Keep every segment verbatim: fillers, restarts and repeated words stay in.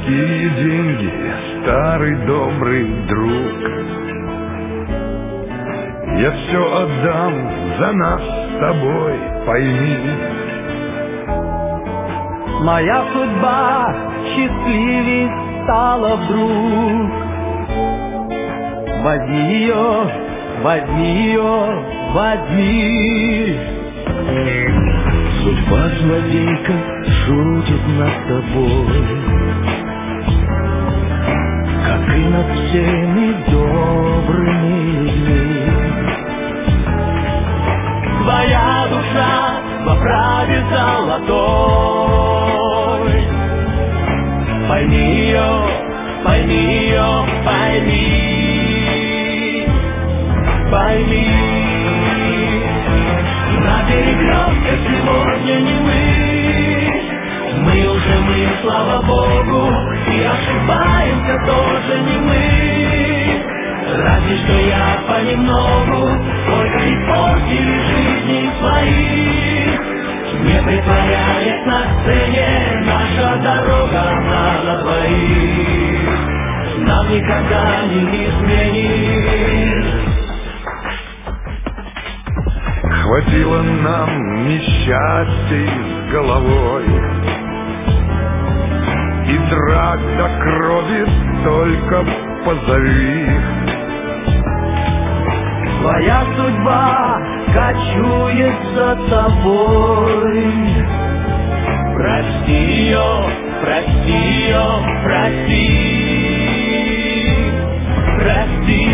какие деньги, старый добрый друг. Я все отдам за нас с тобой, пойми. Моя судьба счастливей стала вдруг. Возьми ее, возьми ее, возьми. Судьба злодейка шутит над тобой, как и над всеми добрыми людьми. Твоя душа в оправе золотой. Пойми ее, пойми ее, пойми, пойми. На перекрестках сегодня не мы, мы уже мы, слава Богу, и ошибаемся тоже не мы. Разве что я понемногу, только и портили жизни свои. Не притворяясь на сцене, наша дорога, она на двоих. Нам никогда не изменить. Хватило нам несчастий с головой и драк до крови, только позови. Твоя судьба кочует за тобой. Прости ее, прости ее, прости, прости.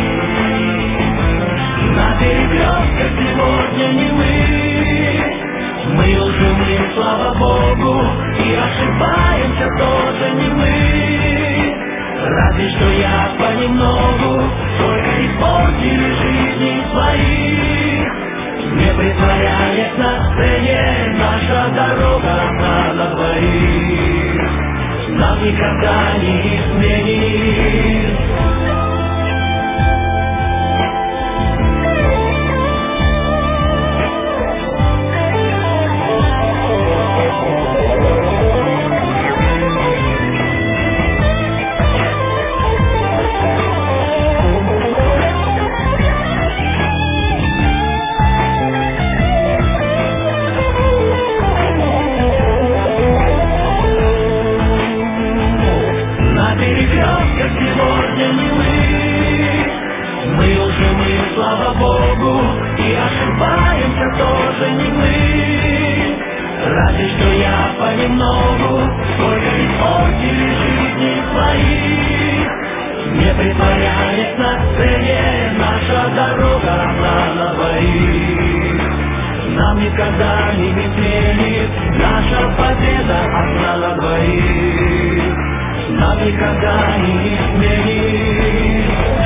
На перекрестках сегодня не мы, мы уже мы, слава Богу, и ошибаемся тоже не мы. Разве что я понемногу, только испортили жизни свои. Не притворяясь на сцене, наша дорога, она на двоих. Нам никогда не изменить. Сегодня не мы, мы уже мы, слава Богу, и ошибаемся тоже не мы. Разве что я понемногу, только испортили жизни свои. Не притворяясь на сцене, наша дорога, она на двоих. Нам никогда не изменит наша победа, одна на двоих. Нам никогда не изменить.